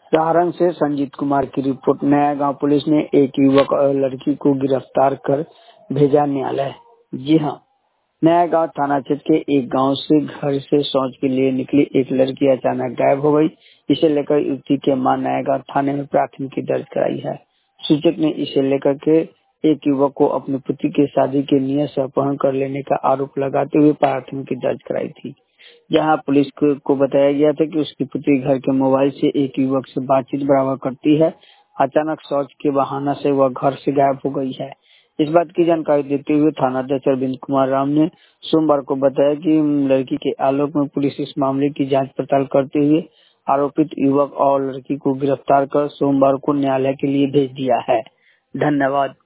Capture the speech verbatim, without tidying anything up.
सहारन से संजीत कुमार की रिपोर्ट। नया गांव पुलिस ने एक युवक और लड़की को गिरफ्तार कर भेजा न्यायालय। जी हां, नया गांव थाना क्षेत्र के एक गांव से घर से शौच के लिए निकली एक लड़की अचानक गायब हो गई। इसे लेकर युवती के मां नया गांव थाने में प्राथमिकी दर्ज कराई है। सूचक ने इसे लेकर के एक युवक को अपनी पुत्री की शादी के नियत से अपहरण कर लेने का आरोप लगाते हुए प्राथमिकी दर्ज कराई थी, जहां पुलिस को, को बताया गया था कि उसकी पुत्री घर के मोबाइल से एक युवक से बातचीत बराबर करती है। अचानक शौच के बहाना से वह घर से गायब हो गई है। इस बात की जानकारी देते हुए थानाध्यक्ष अरविंद कुमार राम ने सोमवार को बताया कि लड़की के आलोक में पुलिस इस मामले की जांच पड़ताल करते हुए आरोपित युवक और लड़की को गिरफ्तार कर सोमवार को न्यायालय के लिए भेज दिया है। धन्यवाद।